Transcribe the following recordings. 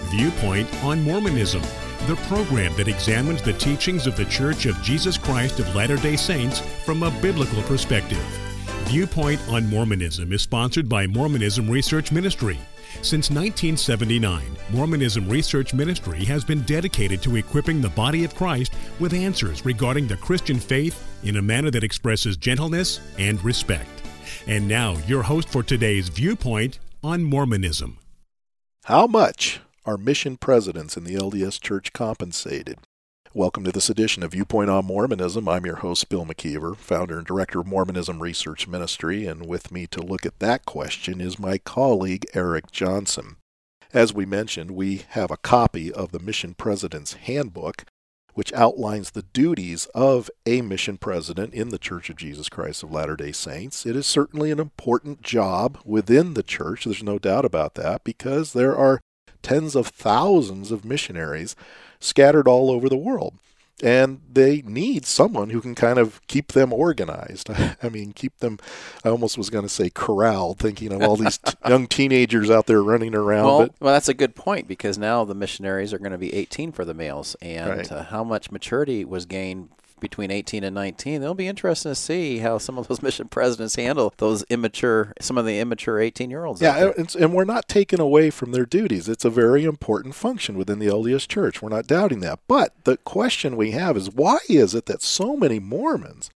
Viewpoint on Mormonism, the program that examines the teachings of the Church of Jesus Christ of Latter-day Saints from a biblical perspective. Viewpoint on Mormonism is sponsored by Mormonism Research Ministry. Since 1979, Mormonism Research Ministry has been dedicated to equipping the body of Christ with answers regarding the Christian faith in a manner that expresses gentleness and respect. And now, your host for today's Viewpoint on Mormonism. How much are mission presidents in the LDS Church compensated? Welcome to this edition of Viewpoint on Mormonism. I'm your host, Bill McKeever, founder and director of Mormonism Research Ministry, and with me to look at that question is my colleague, Eric Johnson. As we mentioned, we have a copy of the Mission President's Handbook, which outlines the duties of a mission president in the Church of Jesus Christ of Latter-day Saints. It is certainly an important job within the church, there's no doubt about that, because there are tens of thousands of missionaries scattered all over the world. And they need someone who can kind of keep them organized. I mean, keep them, I almost was going to say corralled, thinking of all these young teenagers out there running around. Well, that's a good point, because now the missionaries are going to be 18 for the males. And Right. How much maturity was gained between 18 and 19, it'll be interesting to see how some of those mission presidents handle some of the immature 18-year-olds. Yeah, and we're not taking away from their duties. It's a very important function within the LDS Church. We're not doubting that. But the question we have is, why is it that so many Mormons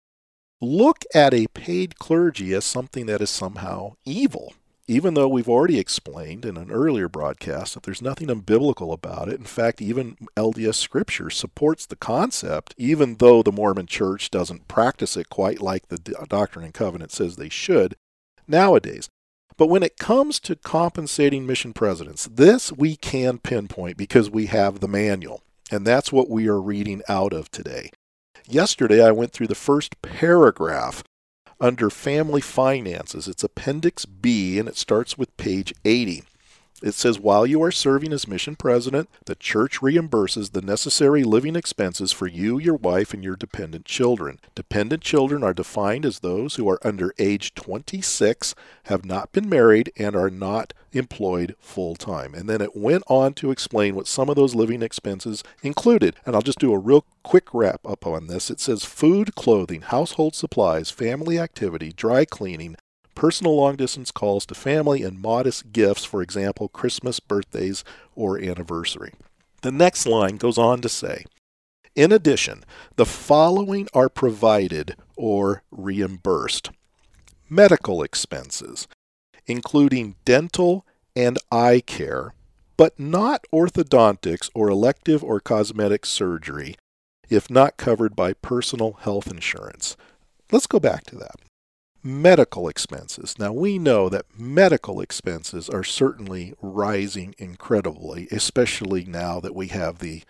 look at a paid clergy as something that is somehow evil? Even though we've already explained in an earlier broadcast that there's nothing unbiblical about it. In fact, even LDS Scripture supports the concept, even though the Mormon Church doesn't practice it quite like the Doctrine and Covenant says they should nowadays. But when it comes to compensating mission presidents, this we can pinpoint because we have the manual, and that's what we are reading out of today. Yesterday, I went through the first paragraph under Family Finances. It's Appendix B, and it starts with page 80. It says, while you are serving as mission president, the church reimburses the necessary living expenses for you, your wife, and your dependent children. Dependent children are defined as those who are under age 26, have not been married, and are not employed full-time. And then it went on to explain what some of those living expenses included. And I'll just do a real quick wrap up on this. It says food, clothing, household supplies, family activity, dry cleaning, personal long-distance calls to family, and modest gifts, for example, Christmas, birthdays, or anniversary. The next line goes on to say, in addition, the following are provided or reimbursed. Medical expenses, including dental and eye care, but not orthodontics or elective or cosmetic surgery, if not covered by personal health insurance. Let's go back to that. Medical expenses. Now, we know that medical expenses are certainly rising incredibly, especially now that we have the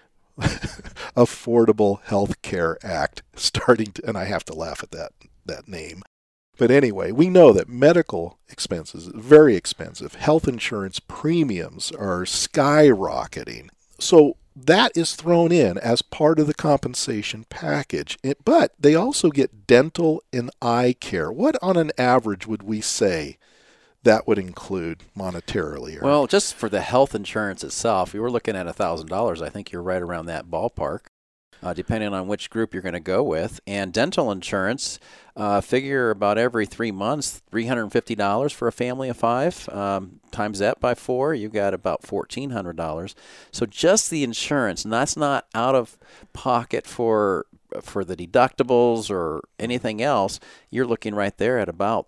Affordable Health Care Act starting to, and I have to laugh at that name. But anyway, we know that medical expenses are very expensive. Health insurance premiums are skyrocketing. So that is thrown in as part of the compensation package. But they also get dental and eye care. What on an average would we say that would include monetarily? Well, just for the health insurance itself, we were looking at $1,000. I think you're right around that ballpark, depending on which group you're going to go with. And dental insurance, figure about every 3 months, $350 for a family of 5. Times that by 4, you got about $1,400. So just the insurance, and that's not out of pocket for the deductibles or anything else. You're looking right there at about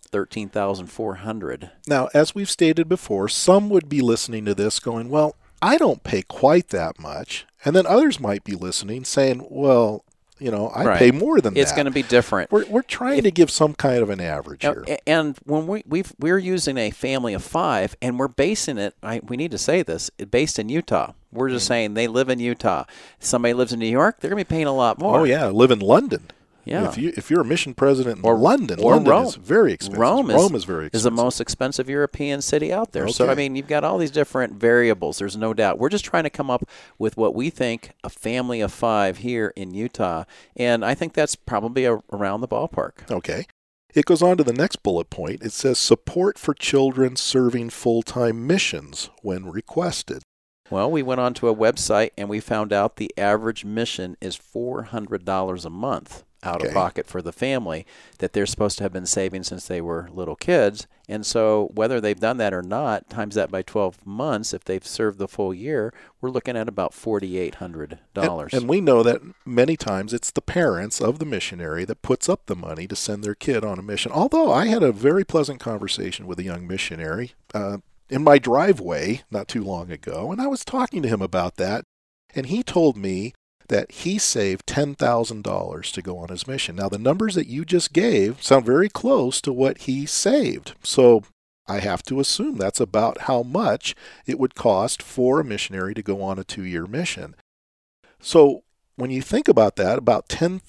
$13,400. Now, as we've stated before, some would be listening to this going, well, I don't pay quite that much. And then others might be listening saying, well, I pay more than that. It's going to be different. We're trying to give some kind of an average here. And when we're using a family of 5, and we're basing it, we need to say this, based in Utah. We're just saying they live in Utah. Somebody lives in New York, they're going to be paying a lot more. Oh, yeah, live in London. Yeah. If you're a mission president in London Rome. is very expensive. Rome is very expensive. Is the most expensive European city out there. Okay. So, you've got all these different variables. There's no doubt. We're just trying to come up with what we think a family of 5 here in Utah, and I think that's probably around the ballpark. Okay. It goes on to the next bullet point. It says support for children serving full-time missions when requested. Well, we went onto a website and we found out the average mission is $400 a month out of pocket for the family that they're supposed to have been saving since they were little kids. And so whether they've done that or not, times that by 12 months, if they've served the full year, we're looking at about $4,800. And we know that many times it's the parents of the missionary that puts up the money to send their kid on a mission. Although I had a very pleasant conversation with a young missionary in my driveway not too long ago, and I was talking to him about that, and he told me that he saved $10,000 to go on his mission. Now, the numbers that you just gave sound very close to what he saved. So I have to assume that's about how much it would cost for a missionary to go on a 2-year mission. So when you think about that, about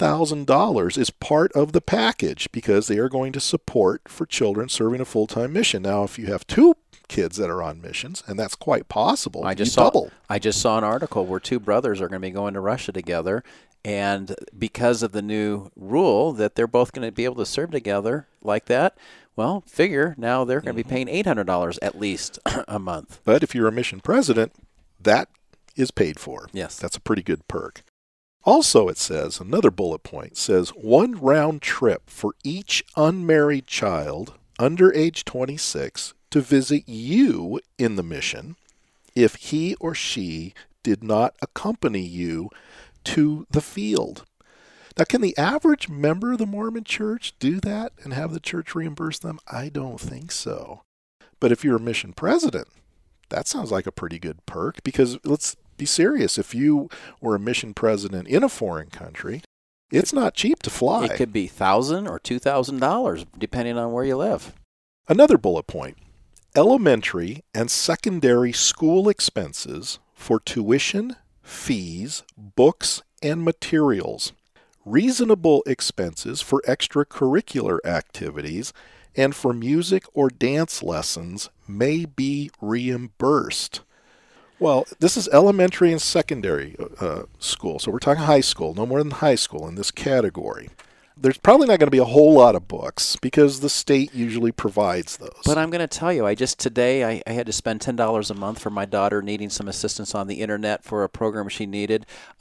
$10,000 is part of the package because they are going to support for children serving a full-time mission. Now, if you have 2 kids that are on missions, and that's quite possible, I just saw an article where 2 brothers are going to be going to Russia together, and because of the new rule that they're both going to be able to serve together like that, well, figure now they're going to be paying $800 at least a month. But if you're a mission president, that is paid for. Yes. That's a pretty good perk. Also, it says, another bullet point says, 1 round trip for each unmarried child under age 26 to visit you in the mission if he or she did not accompany you to the field. Now, can the average member of the Mormon Church do that and have the church reimburse them? I don't think so. But if you're a mission president, that sounds like a pretty good perk, because let's be serious. If you were a mission president in a foreign country, it's not cheap to fly. It could be $1,000 or $2,000 depending on where you live. Another bullet point. Elementary and secondary school expenses for tuition, fees, books, and materials, reasonable expenses for extracurricular activities, and for music or dance lessons may be reimbursed. Well, this is elementary and secondary school, so we're talking high school, no more than high school in this category. There's probably not going to be a whole lot of books because the state usually provides those. But I'm going to tell you, today I had to spend $10 a month for my daughter needing some assistance on the internet for a program she needed,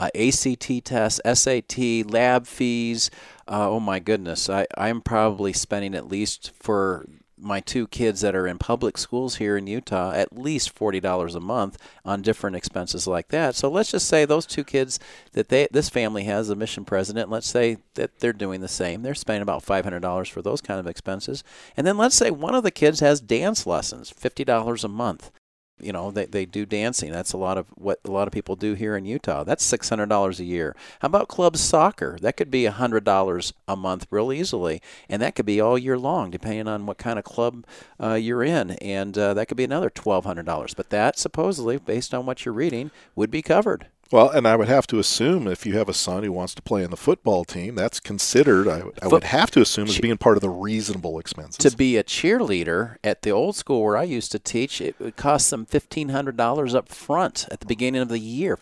ACT tests, SAT, lab fees. Oh my goodness, I'm probably spending at least for my 2 kids that are in public schools here in Utah, at least $40 a month on different expenses like that. So let's just say those 2 kids that this family has, a mission president, let's say that they're doing the same. They're spending about $500 for those kind of expenses. And then let's say one of the kids has dance lessons, $50 a month. You know, they do dancing. That's a lot of what a lot of people do here in Utah. That's $600 a year. How about club soccer? That could be $100 a month real easily, and that could be all year long, depending on what kind of club you're in. And that could be another $1,200. But that, supposedly, based on what you're reading, would be covered. Well, and I would have to assume if you have a son who wants to play in the football team, that's considered, I would have to assume, as being part of the reasonable expenses. To be a cheerleader at the old school where I used to teach, it would cost them $1,500 up front at the beginning of the year,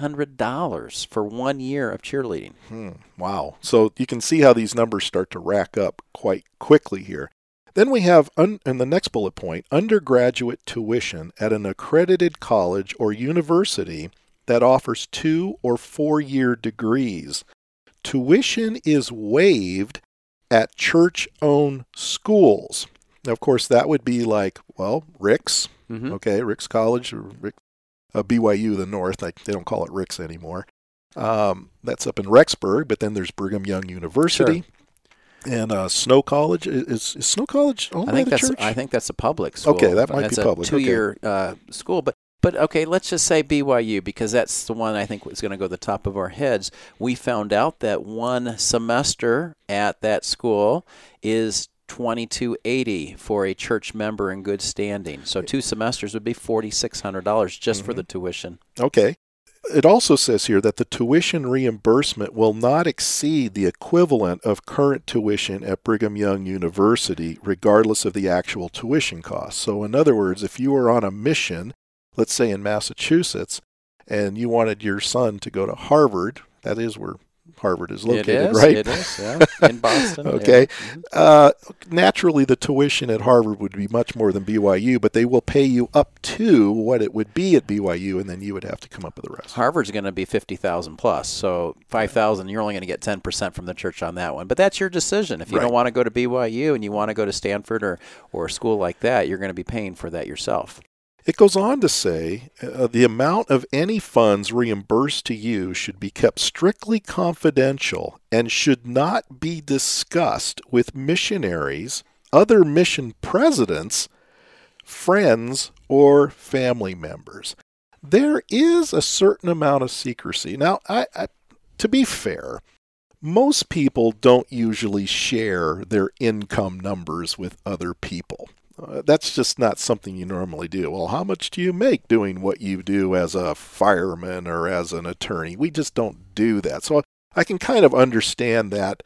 $1,500 for 1 year of cheerleading. Wow. So you can see how these numbers start to rack up quite quickly here. Then we have, in the next bullet point, undergraduate tuition at an accredited college or university that offers 2 or 4-year degrees. Tuition is waived at church-owned schools. Now, of course, that would be like, well, Ricks, Ricks College, or BYU, the North. They don't call it Ricks anymore. That's up in Rexburg, but then there's Brigham Young University. Sure. And Snow College. Is Snow College owned by the church? I think that's a public school. Okay, that might be public. That's a 2-year school, But okay, let's just say BYU, because that's the one I think is going to go to the top of our heads. We found out that 1 semester at that school is $2,280 for a church member in good standing. So 2 semesters would be $4,600 just for the tuition. Okay. It also says here that the tuition reimbursement will not exceed the equivalent of current tuition at Brigham Young University, regardless of the actual tuition cost. So in other words, if you were on a mission, let's say in Massachusetts, and you wanted your son to go to Harvard, that is where Harvard is located, it is, right? It is, yeah, in Boston. Okay. Yeah. Naturally, the tuition at Harvard would be much more than BYU, but they will pay you up to what it would be at BYU, and then you would have to come up with the rest. Harvard's going to be $50,000 plus, so $5,000. You're only going to get 10% from the church on that one. But that's your decision. If you don't want to go to BYU and you want to go to Stanford or a school like that, you're going to be paying for that yourself. It goes on to say, the amount of any funds reimbursed to you should be kept strictly confidential and should not be discussed with missionaries, other mission presidents, friends, or family members. There is a certain amount of secrecy. Now, to be fair, most people don't usually share their income numbers with other people. That's just not something you normally do. Well, how much do you make doing what you do as a fireman or as an attorney? We just don't do that. So I can kind of understand that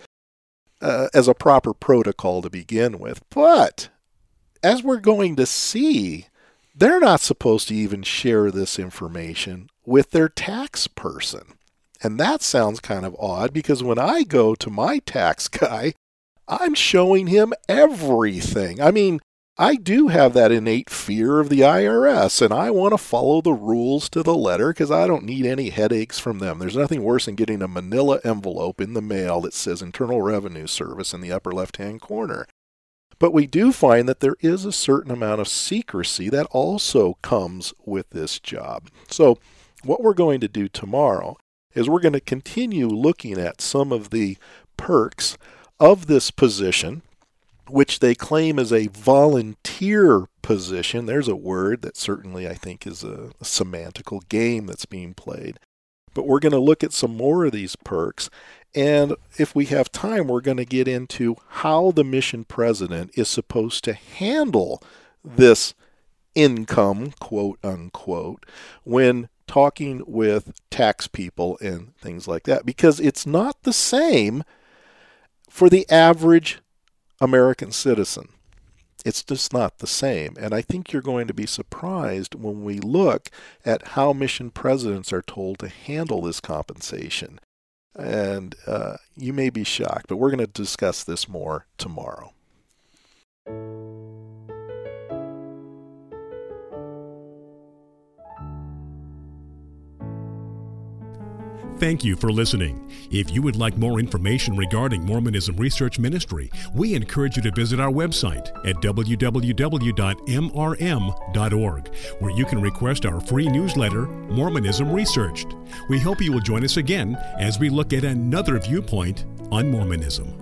as a proper protocol to begin with. But as we're going to see, they're not supposed to even share this information with their tax person. And that sounds kind of odd because when I go to my tax guy, I'm showing him everything. I mean, I do have that innate fear of the IRS, and I want to follow the rules to the letter because I don't need any headaches from them. There's nothing worse than getting a manila envelope in the mail that says Internal Revenue Service in the upper left-hand corner. But we do find that there is a certain amount of secrecy that also comes with this job. So what we're going to do tomorrow is we're going to continue looking at some of the perks of this position, which they claim is a volunteer position. There's a word that certainly I think is a semantical game that's being played. But we're going to look at some more of these perks. And if we have time, we're going to get into how the mission president is supposed to handle this income, quote unquote, when talking with tax people and things like that. Because it's not the same for the average American citizen. It's just not the same. And I think you're going to be surprised when we look at how mission presidents are told to handle this compensation. And you may be shocked, but we're going to discuss this more tomorrow. Thank you for listening. If you would like more information regarding Mormonism Research Ministry, we encourage you to visit our website at www.mrm.org, where you can request our free newsletter, Mormonism Researched. We hope you will join us again as we look at another viewpoint on Mormonism.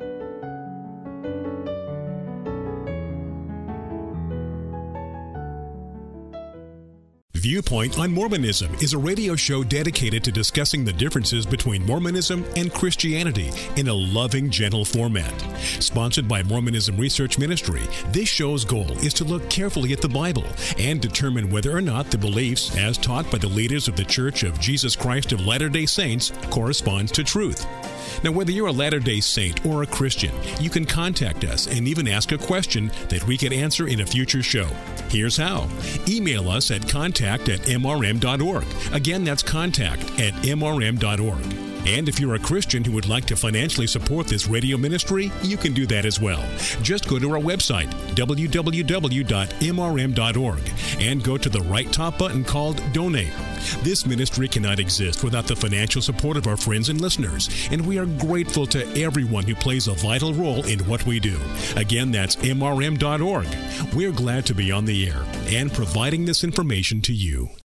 Viewpoint on Mormonism is a radio show dedicated to discussing the differences between Mormonism and Christianity in a loving, gentle format. Sponsored by Mormonism Research Ministry, this show's goal is to look carefully at the Bible and determine whether or not the beliefs as taught by the leaders of the Church of Jesus Christ of Latter-day Saints corresponds to truth. Now, whether you're a Latter-day Saint or a Christian, you can contact us and even ask a question that we could answer in a future show. Here's how. Email us at contact@mrm.org. Again, that's contact@mrm.org. And if you're a Christian who would like to financially support this radio ministry, you can do that as well. Just go to our website, www.mrm.org, and go to the right top button called Donate. This ministry cannot exist without the financial support of our friends and listeners, and we are grateful to everyone who plays a vital role in what we do. Again, that's mrm.org. We're glad to be on the air and providing this information to you.